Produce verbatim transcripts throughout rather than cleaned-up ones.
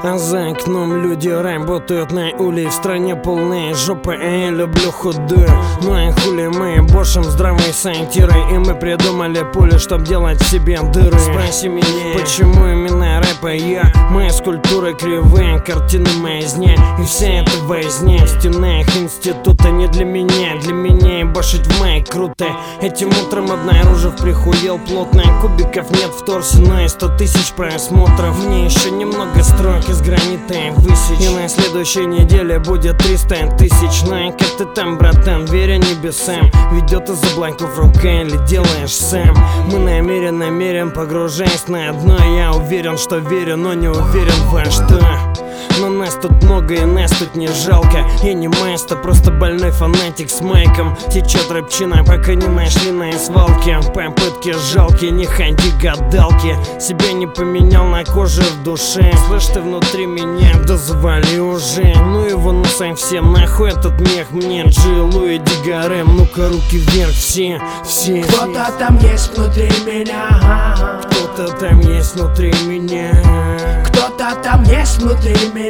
А за окном люди работают на улей. В стране полные жопы, а я люблю худую. Ну и хули мы бошим здравые сантиры. И мы придумали пули, чтоб делать в себе дыры. Спроси меня, почему именно рэп и я? Мои скульптуры кривые, картины маязня. И вся эта возня в стенах института не для меня. Для меня и башить в майк круто. Этим утром обнаружив, прихуел плотно. Кубиков нет в торсе, но и сто тысяч просмотров. Мне еще немного строк из гранита высечь. И на следующей неделе будет триста тысяч. Ну и как ты там, братан, веря небесам? Ведет из облаков рука или делаешь сам? Мы намеренно меряем, погружаясь на дно. Я уверен, что верю, но не уверен во что. Но нас тут много и нас тут не жалко. Я не маэстро, просто больной фанатик с майком. Течет рэпчина, пока не нашли на свалке. Попытки жалкие, не ходи гадалки. Себя не поменял на коже в душе. Слышь, ты внутри меня, да завали уже. Ну его ну совсем, нахуй этот мех мне. Джи, Луи, Дигарем, ну-ка руки вверх все, все. Кто-то там есть внутри меня. Кто-то там есть внутри меня. Кто-то там есть внутри меня.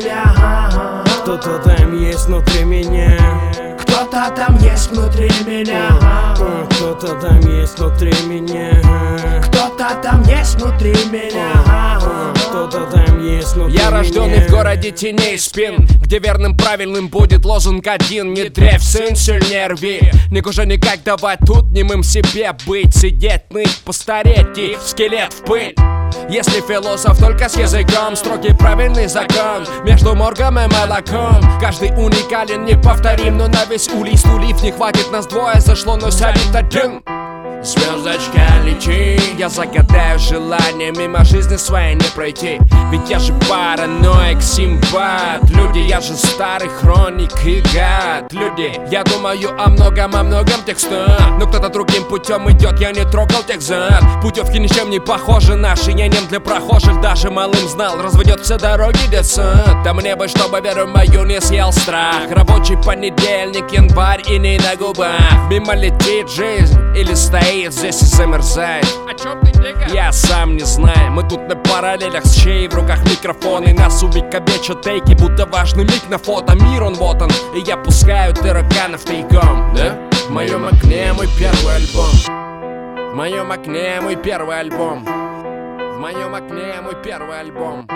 Кто-то там есть внутри меня. Кто-то там есть внутри меня. Кто-то там есть внутри меня. Кто-то там есть внутри меня. Кто-то там есть внутри меня. Я рожденный в городе теней спин, где верным правильным будет лозунг один: не дрейф, сын, сильнее рви. Негоже никак давать тут немым себе быть. Сидеть, ныть, постареть и скелет в пыль. Если философ только с языком, строгий правильный закон между моргом и молоком. Каждый уникален, неповторим, но на весь улей стульев не хватит. Нас двое зашло, но сядет один. Звездочка, лети, я загадаю желание мимо жизни своей не пройти. Ведь я же параноик, симпат. Люди, я же старый хроник и гад. Люди, я думаю о многом, о многом текста. Но кто-то другим путем идет, я не трогал тех зад. Путевки ничем не похожи, наши я нем для прохожих. Даже малым знал, разведет все дороги детсад. Да мне бы, чтобы веру мою не съел страх. Рабочий понедельник, январь и не на губах. Мимо летит жизнь или стоит здесь и замерзает. О чем ты, дига? Я сам не знаю. Мы тут на параллелях с чей в руках микрофон. И нас увековечат тейки, будто важный миг на фото. Мир он вот он, и я пускаю тараканов тайком. Да? В моем окне мой первый альбом. В моем окне мой первый альбом. В моем окне мой первый альбом.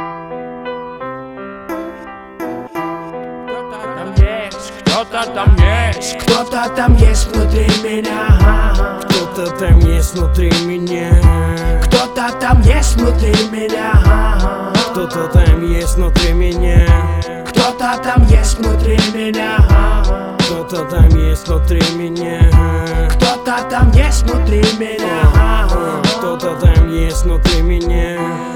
Кто-то там есть, кто-то там есть внутри меня. Кто-то там есть внутри меня. Кто-то там есть внутри меня. Кто-то там есть внутри меня. Кто-то там есть внутри меня. Кто-то там есть внутри меня. Кто-то там есть внутри меня. Кто-то там есть внутри меня.